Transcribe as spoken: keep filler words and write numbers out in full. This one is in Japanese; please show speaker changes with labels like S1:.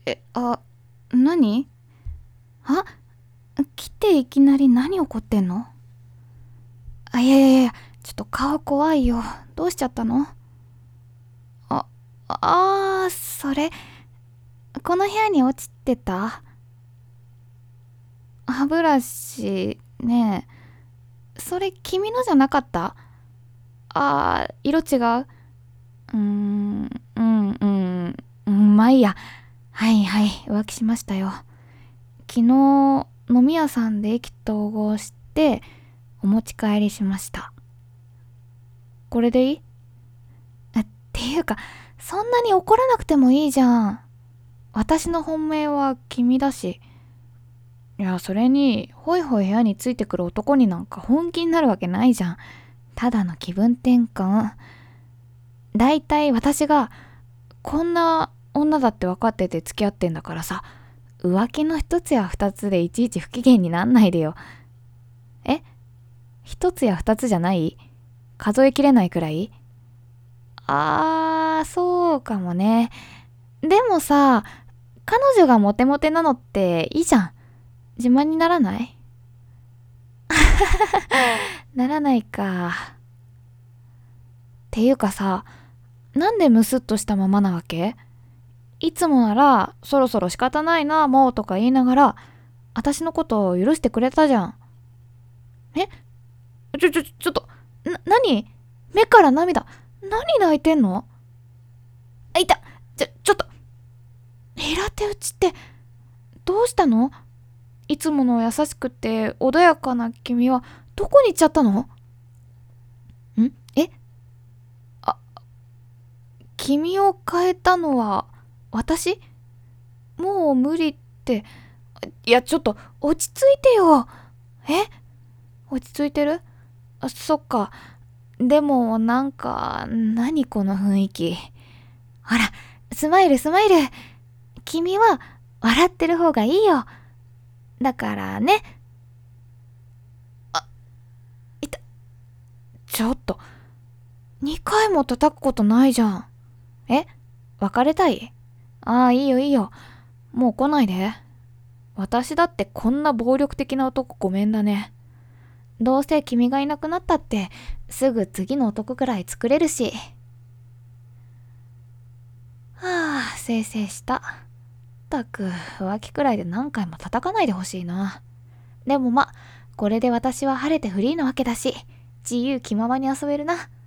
S1: え、あ、何？あ、来ていきなり何怒ってんの？あ、いやいやいや、ちょっと顔怖いよ。どうしちゃったの？あ、あー、それ、この部屋に落ちてた歯ブラシねえ、それ君のじゃなかった？あー、色違う？うーん、うんうんうん、まあいいや。はいはい、浮気しましたよ。昨日飲み屋さんで意気投合してお持ち帰りしました。これでいい？えっていうか、そんなに怒らなくてもいいじゃん。私の本命は君だし。いや、それにホイホイ部屋についてくる男になんか本気になるわけないじゃん。ただの気分転換。だいたい私がこんな女だって分かってて付き合ってんだからさ、浮気の一つや二つでいちいち不機嫌になんないでよ。え、一つや二つじゃない？数えきれないくらい？あー、そうかもね。でもさ、彼女がモテモテなのっていいじゃん。自慢にならない？ならないか。っていうかさ、なんでムスッとしたままなわけ？いつもなら、そろそろ仕方ないな、もうとか言いながら、私のことを許してくれたじゃん。え、ちょ、ちょ、ちょっと、な、なに？目から涙。何泣いてんの？あ、いた。ちょ、ちょっと。平手打ちって、どうしたの？いつもの優しくて穏やかな君は、どこに行っちゃったの？んえあ、君を変えたのは、私？もう無理って。いや、ちょっと、落ち着いてよ。え落ち着いてる？あ、そっか。でも、なんか、何この雰囲気。ほら、スマイルスマイル。君は、笑ってる方がいいよ。だからね。あ、いた。ちょっと、にかいも叩くことないじゃん。え別れたい？ああ、いいよいいよ。もう来ないで。私だってこんな暴力的な男ごめんだね。どうせ君がいなくなったって、すぐ次の男くらい作れるし。はあ、せいせいした。ったく、浮気くらいで何回も叩かないでほしいな。でもま、これで私は晴れてフリーなわけだし、自由気ままに遊べるな。